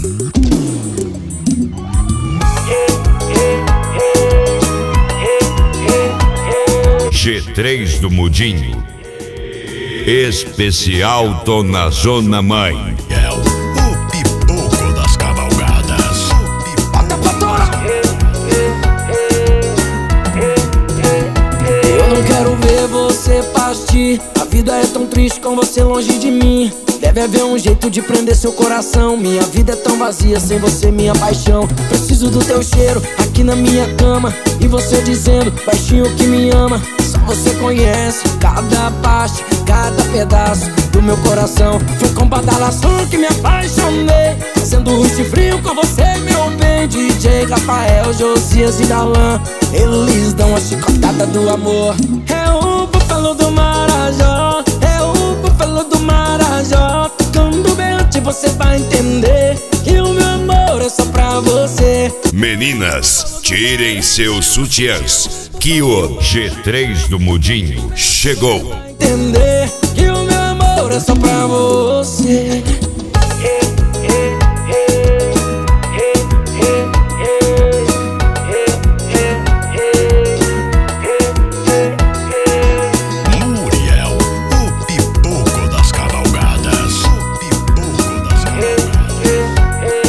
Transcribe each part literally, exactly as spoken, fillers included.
G três do Mudinho, especial Tô na Zona Mãe. É o pipoco das cavalgadas. Bota pra torar. Eu não quero ver você partir. A vida é tão triste com você longe de mim. Deve haver um jeito de prender seu coração. Minha vida é tão vazia sem você, minha paixão. Preciso do teu cheiro aqui na minha cama. E você dizendo baixinho que me ama. Só você conhece cada parte, cada pedaço do meu coração. Foi com badalação que me apaixonei, fazendo rush frio com você, meu bem. D J Rafael, Josias e Darlan, eles dão a chicotada do amor. É o búfalo do Marajó, é o búfalo do Marajó. Tocando bem antes você vai entender que o meu amor é só pra você. Meninas, tirem seus sutiãs, que o G três do Mudinho chegou. Entender que o meu amor é só pra você. Muriel, o pipoco das cavalgadas. O pipoco das cavalgadas.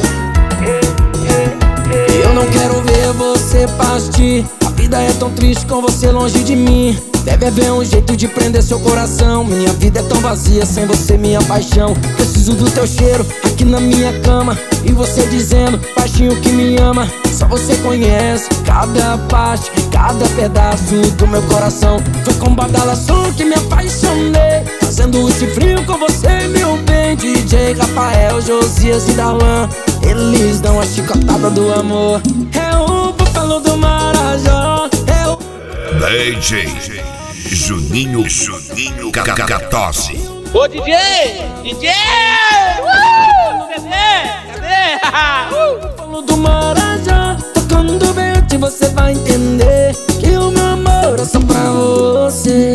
Eu não quero ver você partir. A vida é tão triste com você longe de mim. Deve haver um jeito de prender seu coração. Minha vida é tão vazia sem você, minha paixão. Preciso do teu cheiro aqui na minha cama. E você dizendo baixinho que me ama. Só você conhece cada parte, cada pedaço do meu coração. Foi com badalação que me apaixonei, fazendo esse frio com você, meu bem. D J Rafael, Josias e Darlan, eles dão a chicotada do amor. É o búfalo do Marajó, é o D J Juninho, Juninho Cacatosse. Ô D J! D J! Uh! Cadê? Cadê? uh! búfalo do Marajó. Tocando bem antes você vai entender que o meu amor é só pra você.